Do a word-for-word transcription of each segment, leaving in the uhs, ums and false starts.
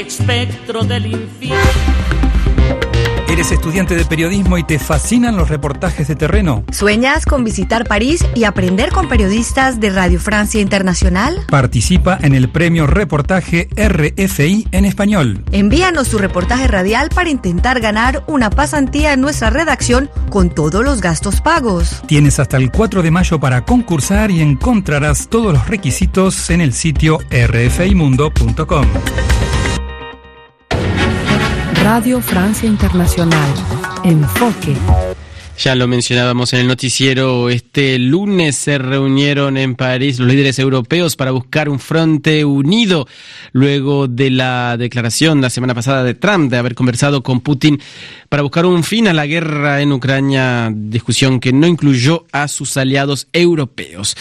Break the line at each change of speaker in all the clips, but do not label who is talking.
espectro del infierno.
¿Eres estudiante de periodismo y te fascinan los reportajes de terreno?
¿Sueñas con visitar París y aprender con periodistas de Radio Francia Internacional?
Participa en el premio Reportaje R F I en español.
Envíanos tu reportaje radial para intentar ganar una pasantía en nuestra redacción con todos los gastos pagos.
Tienes hasta el cuatro de mayo para concursar y encontrarás todos los requisitos en el sitio r f i mundo punto com.
Radio Francia Internacional. Enfoque.
Ya lo mencionábamos en el noticiero, este lunes se reunieron en París los líderes europeos para buscar un frente unido luego de la declaración la semana pasada de Trump de haber conversado con Putin para buscar un fin a la guerra en Ucrania, discusión que no incluyó a sus aliados europeos.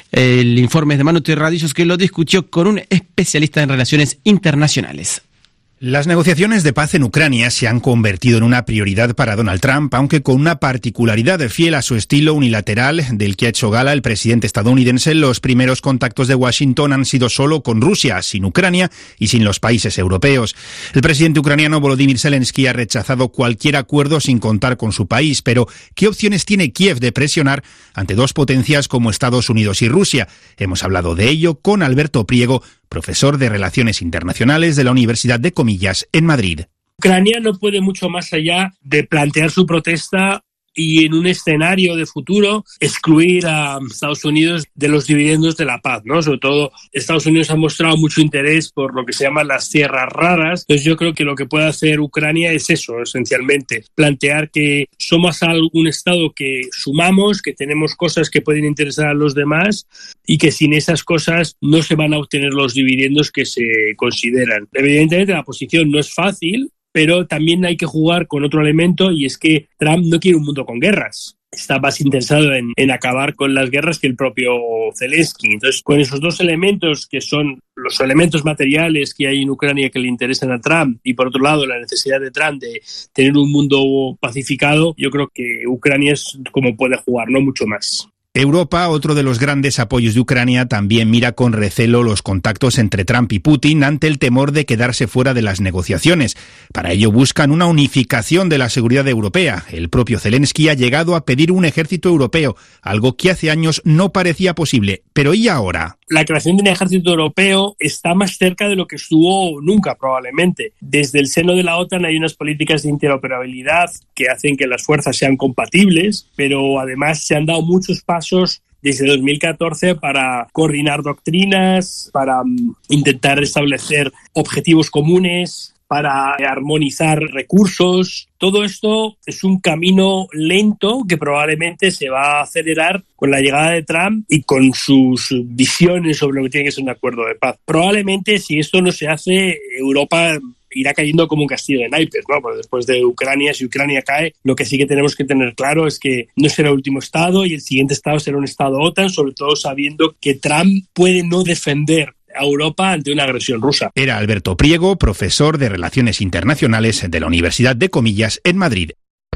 El informe es de Manu Terradillos, que lo discutió con un especialista en relaciones internacionales.
Las negociaciones de paz en Ucrania se han convertido en una prioridad para Donald Trump, aunque con una particularidad fiel a su estilo unilateral del que ha hecho gala el presidente estadounidense. Los primeros contactos de Washington han sido solo con Rusia, sin Ucrania y sin los países europeos. El presidente ucraniano Volodymyr Zelensky ha rechazado cualquier acuerdo sin contar con su país, pero ¿qué opciones tiene Kiev de presionar ante dos potencias como Estados Unidos y Rusia? Hemos hablado de ello con Alberto Priego, profesor de Relaciones Internacionales de la Universidad de Comillas en Madrid.
Ucrania no puede mucho más allá de plantear su protesta y en un escenario de futuro excluir a Estados Unidos de los dividendos de la paz, ¿no? Sobre todo Estados Unidos ha mostrado mucho interés por lo que se llaman las tierras raras. Entonces yo creo que lo que puede hacer Ucrania es eso, esencialmente, plantear que somos un Estado que sumamos, que tenemos cosas que pueden interesar a los demás y que sin esas cosas no se van a obtener los dividendos que se consideran. Evidentemente la posición no es fácil, pero también hay que jugar con otro elemento, y es que Trump no quiere un mundo con guerras. Está más interesado en, en acabar con las guerras que el propio Zelensky. Entonces, con esos dos elementos, que son los elementos materiales que hay en Ucrania que le interesan a Trump, y por otro lado la necesidad de Trump de tener un mundo pacificado, yo creo que Ucrania es como puede jugar, no mucho más.
Europa, otro de los grandes apoyos de Ucrania, también mira con recelo los contactos entre Trump y Putin ante el temor de quedarse fuera de las negociaciones. Para ello buscan una unificación de la seguridad europea. El propio Zelensky ha llegado a pedir un ejército europeo, algo que hace años no parecía posible. Pero ¿y ahora?
La creación de un ejército europeo está más cerca de lo que estuvo nunca, probablemente. Desde el seno de la OTAN hay unas políticas de interoperabilidad que hacen que las fuerzas sean compatibles, pero además se han dado muchos pasos desde dos mil catorce para coordinar doctrinas, para um, intentar establecer objetivos comunes, para armonizar recursos. Todo esto es un camino lento que probablemente se va a acelerar con la llegada de Trump y con sus visiones sobre lo que tiene que ser un acuerdo de paz. Probablemente, si esto no se hace, Europa irá cayendo como un castillo de naipes, ¿no? Porque después de Ucrania, si Ucrania cae, lo que sí que tenemos que tener claro es que no será el último estado, y el siguiente estado será un estado OTAN, sobre todo sabiendo que Trump puede no defender a Europa ante una agresión rusa.
Era Alberto Priego, profesor de Relaciones Internacionales de la Universidad de Comillas en Madrid.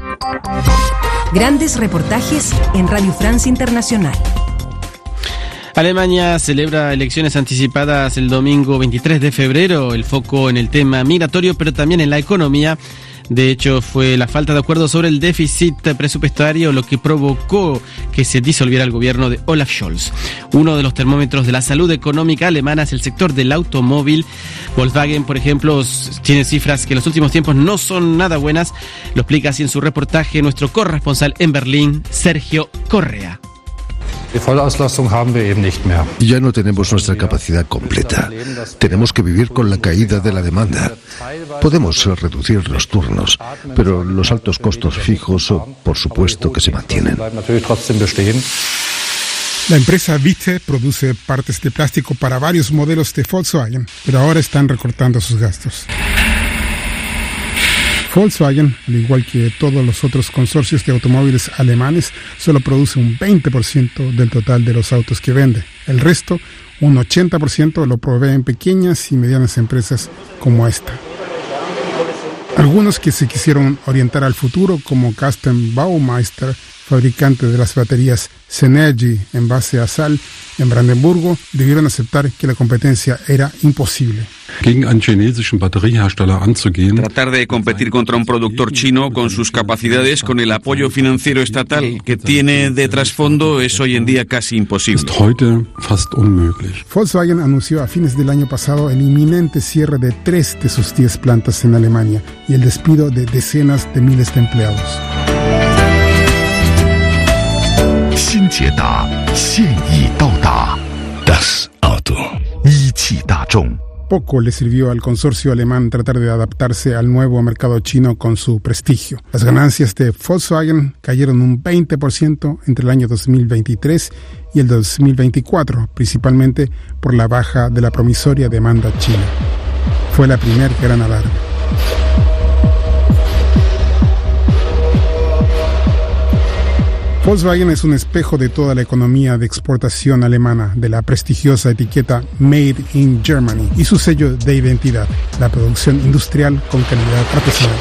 Grandes reportajes en Radio Francia Internacional.
Alemania celebra elecciones anticipadas el domingo veintitrés de febrero, el foco en el tema migratorio, pero también en la economía. De hecho, fue la falta de acuerdo sobre el déficit presupuestario lo que provocó que se disolviera el gobierno de Olaf Scholz. Uno de los termómetros de la salud económica alemana es el sector del automóvil. Volkswagen, por ejemplo, tiene cifras que en los últimos tiempos no son nada buenas. Lo explica así en su reportaje nuestro corresponsal en Berlín, Sergio Correa.
Ya no tenemos nuestra capacidad completa. Tenemos que vivir con la caída de la demanda. Podemos reducir los turnos, pero los altos costos fijos, por supuesto, que se mantienen.
La empresa Witte produce partes de plástico para varios modelos de Volkswagen, pero ahora están recortando sus gastos. Volkswagen, al igual que todos los otros consorcios de automóviles alemanes, solo produce un veinte por ciento del total de los autos que vende. El resto, un ochenta por ciento, lo proveen pequeñas y medianas empresas como esta. Algunos que se quisieron orientar al futuro, como Carsten Baumeister, fabricante de las baterías Cenergy en base a sal en Brandenburgo, debieron aceptar que la competencia era imposible.
Tratar de competir contra un productor chino con sus capacidades, con el apoyo financiero estatal que tiene de trasfondo, es hoy en día casi imposible.
Volkswagen anunció a fines del año pasado el inminente cierre de tres de sus diez plantas en Alemania y el despido de decenas de miles de empleados. Poco le sirvió al consorcio alemán tratar de adaptarse al nuevo mercado chino con su prestigio. Las ganancias de Volkswagen cayeron un veinte por ciento entre el año dos mil veintitrés y el dos mil veinticuatro, principalmente por la baja de la promisoria demanda china. Fue la primer gran alarma. Volkswagen es un espejo de toda la economía de exportación alemana, de la prestigiosa etiqueta Made in Germany y su sello de identidad, la producción industrial con calidad artesanal.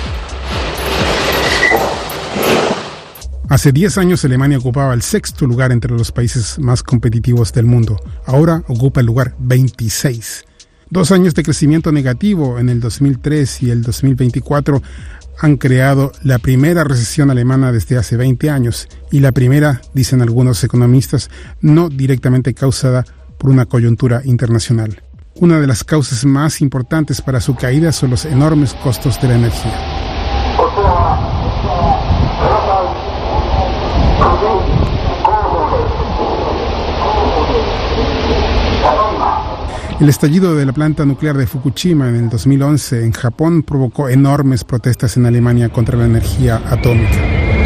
Hace diez años Alemania ocupaba el sexto lugar entre los países más competitivos del mundo. Ahora ocupa el lugar veintiséis. Dos años de crecimiento negativo en el dos mil tres y el dos mil veinticuatro han creado la primera recesión alemana desde hace veinte años y la primera, dicen algunos economistas, no directamente causada por una coyuntura internacional. Una de las causas más importantes para su caída son los enormes costos de la energía. El estallido de la planta nuclear de Fukushima en el dos mil once en Japón provocó enormes protestas en Alemania contra la energía atómica.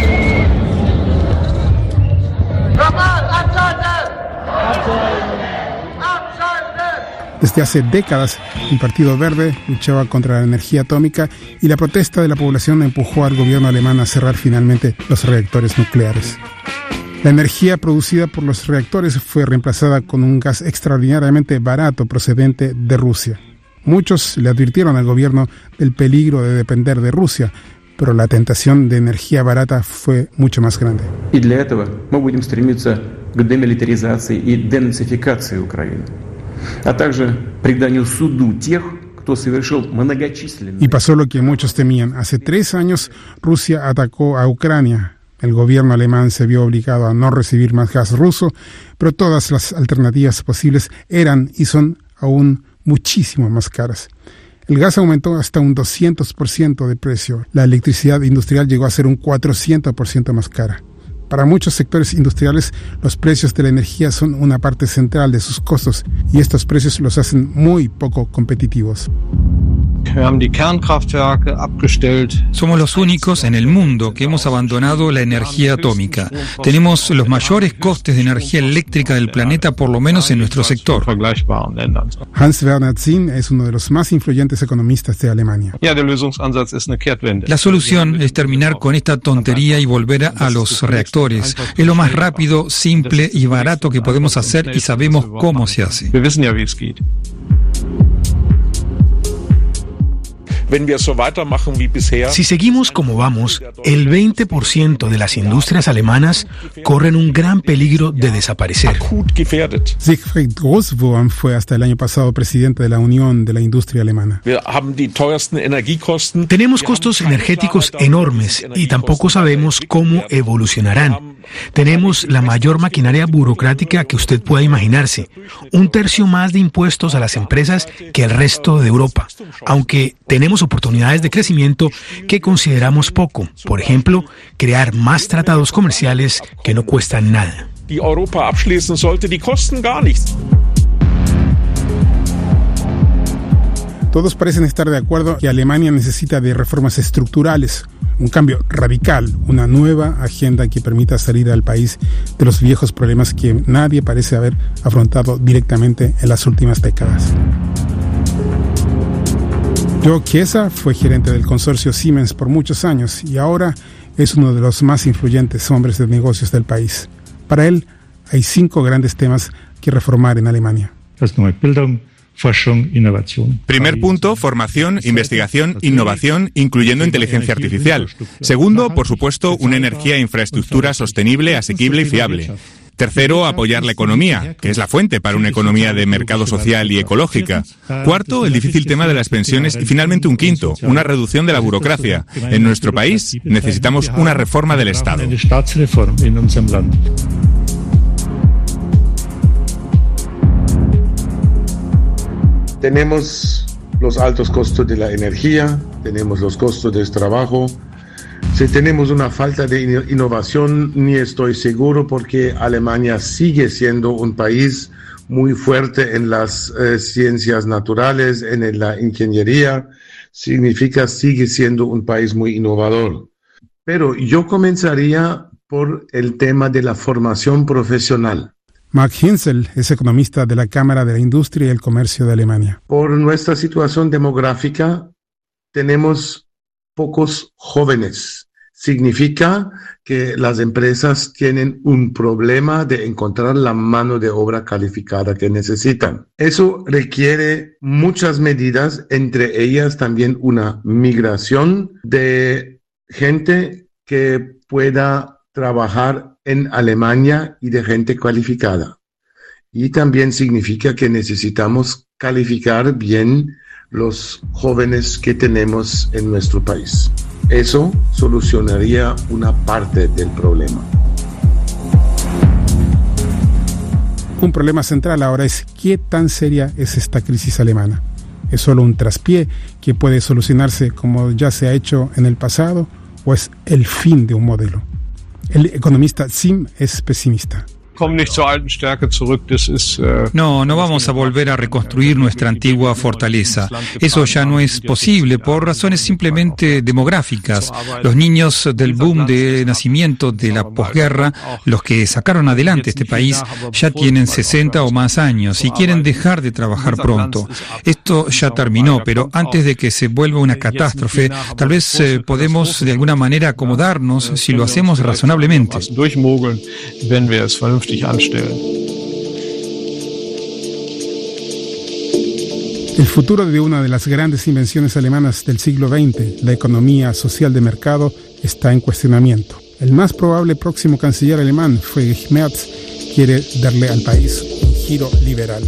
Desde hace décadas, el Partido Verde luchaba contra la energía atómica y la protesta de la población empujó al gobierno alemán a cerrar finalmente los reactores nucleares. La energía producida por los reactores fue reemplazada con un gas extraordinariamente barato procedente de Rusia. Muchos le advirtieron al gobierno del peligro de depender de Rusia, pero la tentación de energía barata fue mucho más grande.
Y для этого мы будем стремиться к демилитаризации и денацификации Украины, а также преданию суду тех, кто совершил многочисленные.
Y pasó lo que muchos temían. Hace tres años Rusia atacó a Ucrania. El gobierno alemán se vio obligado a no recibir más gas ruso, pero todas las alternativas posibles eran y son aún muchísimo más caras. El gas aumentó hasta un doscientos por ciento de precio. La electricidad industrial llegó a ser un cuatrocientos por ciento más cara. Para muchos sectores industriales, los precios de la energía son una parte central de sus costos y estos precios los hacen muy poco competitivos.
Somos los únicos en el mundo que hemos abandonado la energía atómica. Tenemos los mayores costes de energía eléctrica del planeta, por lo menos en nuestro sector.
Hans-Werner Zinn es uno de los más influyentes economistas de Alemania.
La solución es terminar con esta tontería y volver a los reactores. Es lo más rápido, simple y barato que podemos hacer y sabemos cómo se hace.
Si seguimos como vamos, el veinte por ciento de las industrias alemanas corren un gran peligro de desaparecer.
Siegfried Grosswurm fue hasta el año pasado presidente de la Unión de la Industria Alemana.
Tenemos costos energéticos enormes y tampoco sabemos cómo evolucionarán. Tenemos la mayor maquinaria burocrática que usted pueda imaginarse, un tercio más de impuestos a las empresas que el resto de Europa, aunque tenemos oportunidades de crecimiento que consideramos poco. Por ejemplo, crear más tratados comerciales que no cuestan nada.
Todos parecen estar de acuerdo que Alemania necesita de reformas estructurales, un cambio radical, una nueva agenda que permita salir al país de los viejos problemas que nadie parece haber afrontado directamente en las últimas décadas. Joe Chiesa fue gerente del consorcio Siemens por muchos años y ahora es uno de los más influyentes hombres de negocios del país. Para él, hay cinco grandes temas que reformar en Alemania.
Primer punto, formación, investigación, innovación, incluyendo inteligencia artificial. Segundo, por supuesto, una energía e infraestructura sostenible, asequible y fiable. Tercero, apoyar la economía, que es la fuente para una economía de mercado social y ecológica. Cuarto, el difícil tema de las pensiones. Y finalmente un quinto, una reducción de la burocracia. En nuestro país necesitamos una reforma del Estado.
Tenemos los altos costos de la energía, tenemos los costos del trabajo. Si tenemos una falta de innovación, ni estoy seguro, porque Alemania sigue siendo un país muy fuerte en las eh, ciencias naturales, en la ingeniería. Significa sigue siendo un país muy innovador. Pero yo comenzaría por el tema de la formación profesional.
Mark Hensel es economista de la Cámara de la Industria y el Comercio de Alemania.
Por nuestra situación demográfica, tenemos pocos jóvenes. Significa que las empresas tienen un problema de encontrar la mano de obra calificada que necesitan. Eso requiere muchas medidas, entre ellas también una migración de gente que pueda trabajar en Alemania y de gente cualificada. Y también significa que necesitamos calificar bien los jóvenes que tenemos en nuestro país. Eso solucionaría una parte del problema.
Un problema central ahora es qué tan seria es esta crisis alemana. ¿Es solo un traspié que puede solucionarse como ya se ha hecho en el pasado o es el fin de un modelo? El economista Sim es pesimista.
No, no vamos a volver a reconstruir nuestra antigua fortaleza. Eso ya no es posible por razones simplemente demográficas. Los niños del boom de nacimiento de la posguerra, los que sacaron adelante este país, ya tienen sesenta o más años y quieren dejar de trabajar pronto. Esto ya terminó, pero antes de que se vuelva una catástrofe, tal vez eh, podemos de alguna manera acomodarnos si lo hacemos razonablemente.
El futuro de una de las grandes invenciones alemanas del siglo veinte, la economía social de mercado, está en cuestionamiento. El más probable próximo canciller alemán, Friedrich Merz, quiere darle al país un giro liberal.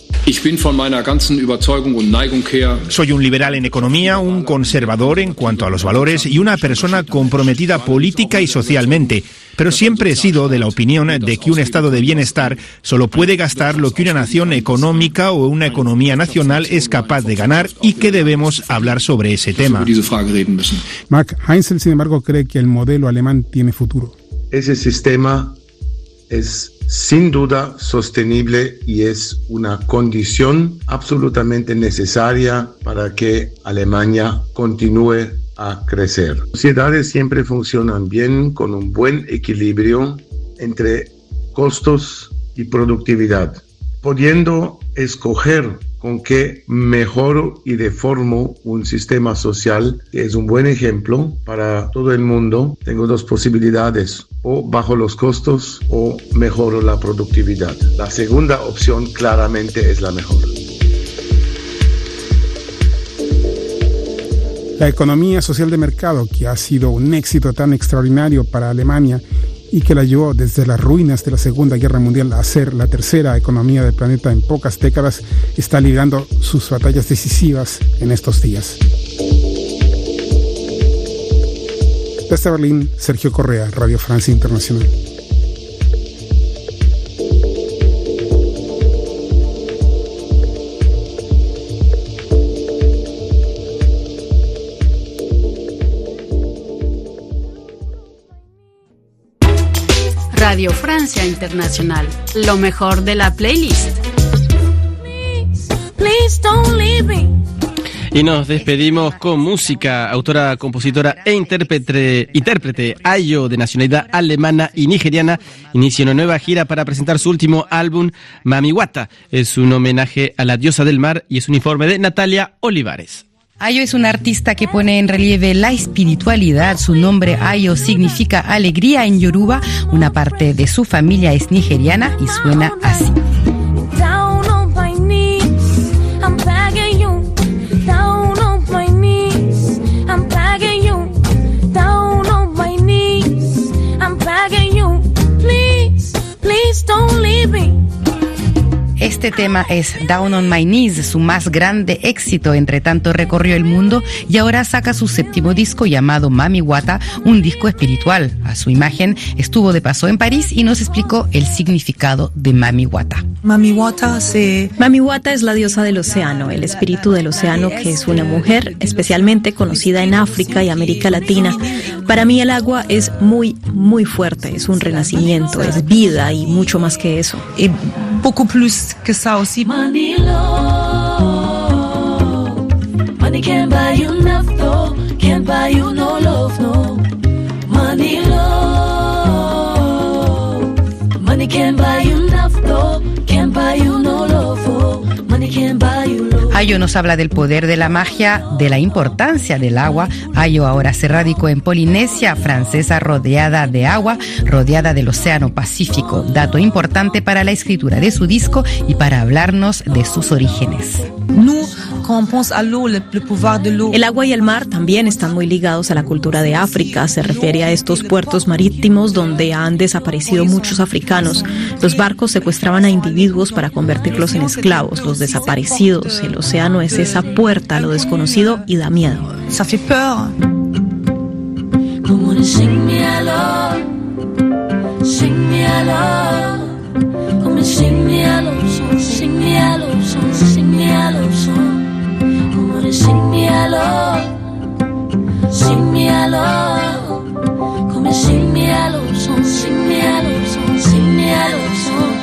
Soy un liberal en economía, un conservador en cuanto a los valores y una persona comprometida política y socialmente. Pero siempre he sido de la opinión de que un estado de bienestar solo puede gastar lo que una nación económica o una economía nacional es capaz de ganar y que debemos hablar sobre ese tema.
Mark Hensel, sin embargo, cree que el modelo alemán tiene futuro.
Ese sistema es sin duda sostenible y es una condición absolutamente necesaria para que Alemania continúe a crecer. Las sociedades siempre funcionan bien con un buen equilibrio entre costos y productividad, pudiendo escoger con qué mejoro y reformo un sistema social que es un buen ejemplo para todo el mundo. Tengo dos posibilidades: o bajo los costos o mejoro la productividad. La segunda opción claramente es la mejor.
La economía social de mercado, que ha sido un éxito tan extraordinario para Alemania y que la llevó desde las ruinas de la Segunda Guerra Mundial a ser la tercera economía del planeta en pocas décadas, está librando sus batallas decisivas en estos días. Desde Berlín, Sergio Correa, Radio Francia Internacional.
Radio Francia Internacional, lo mejor de la playlist. Please, please don't leave me.
Y nos despedimos con música. Autora, compositora e intérprete, intérprete Ayo, de nacionalidad alemana y nigeriana, inicia una nueva gira para presentar su último álbum, Mami Wata. Es un homenaje a la diosa del mar y es un informe de Natalia Olivares.
Ayo es una artista que pone en relieve la espiritualidad. Su nombre Ayo significa alegría en Yoruba. Una parte de su familia es nigeriana y suena así.
Down on my knees, I'm
Este tema es Down on My Knees, su más grande éxito. Entre tanto recorrió el mundo y ahora saca su séptimo disco llamado Mami Wata, un disco espiritual. A su imagen estuvo de paso en París y nos explicó el significado de Mami Wata.
Mami Wata, se... Mami Wata es la diosa del océano, el espíritu del océano, que es una mujer especialmente conocida en África y América Latina. Para mí el agua es muy, muy fuerte, es un renacimiento, es vida y mucho más que eso.
Y poco plus que ça aussi.
Money low, money can't buy you enough though, can't buy you no love, no. Money low, money can't buy you enough though, can't buy you no love, oh. Money can't buy you love.
Ayo nos habla del poder de la magia, de la importancia del agua. Ayo ahora se radicó en Polinesia francesa, rodeada de agua, rodeada del Océano Pacífico. Dato importante para la escritura de su disco y para hablarnos de sus orígenes.
El agua y el mar también están muy ligados a la cultura de África. Se refiere a estos puertos marítimos donde han desaparecido muchos africanos. Los barcos secuestraban a individuos para convertirlos en esclavos, los desaparecidos. El océano es esa puerta a lo desconocido y da miedo.
Ça fait peur.
Come on and sing me a love, sing me a love. Come and sing me a love song, sing me a love song, sing me a love song. Come on and sing me a love, sing me a love. Come and sing me a love song, sing me a love song, sing me a love song.